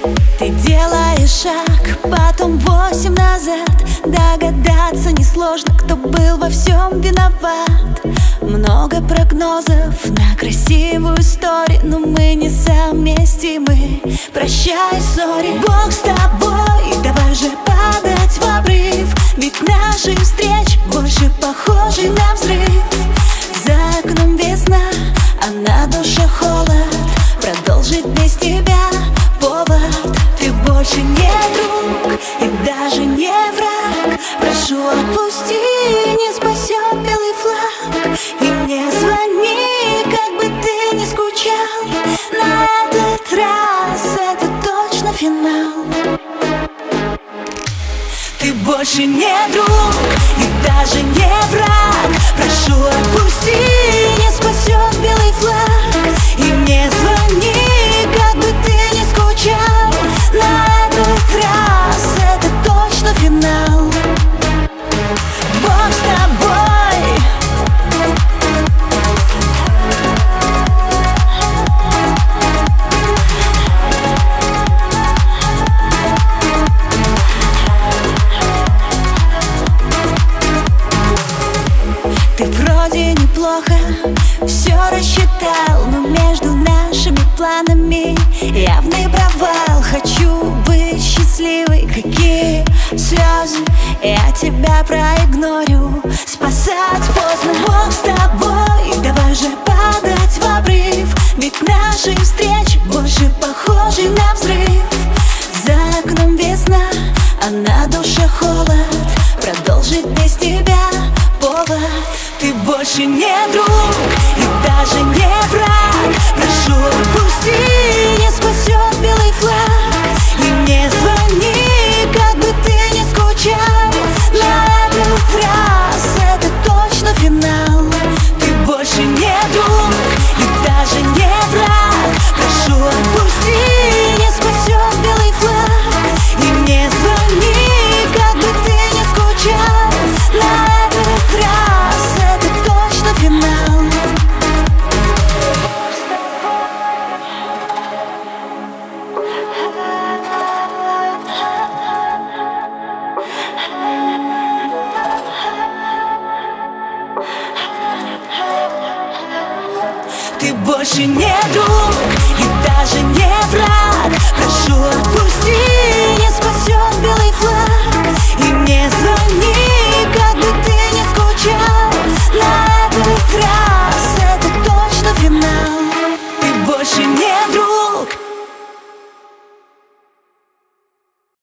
Ты делаешь шаг, потом 8 назад. Догадаться несложно, кто был во всем виноват. Много прогнозов на красивую историю, но мы не совместимы. Прощай, сори. Бог с тобой, давай же падать в обрыв. Ведь наши встречи больше похожи на взрыв. За окном весна, а на душе холод. Продолжить без тебя повод. Ты больше не друг и даже не враг. Прошу, отпусти, не спасет белый флаг. И мне звони, как бы ты ни скучал. На этот раз это точно финал. Ты больше не друг и даже не враг. Прошу, отпусти, не спасет белый флаг. И мне звони, как бы ты ни скучал. На этот раз это точно финал. Бог с тобой. Ты вроде неплохо все рассчитал, но между нашими планами явный провал. Хочу быть счастливой, какие слезы я тебя проигнорю. Спасать поздно. Бог с тобой, давай же падать в обрыв. Ведь наши встречи больше похожи на взрыв. За окном весна, а на душе холод. Продолжить без тебя повод. Ты больше не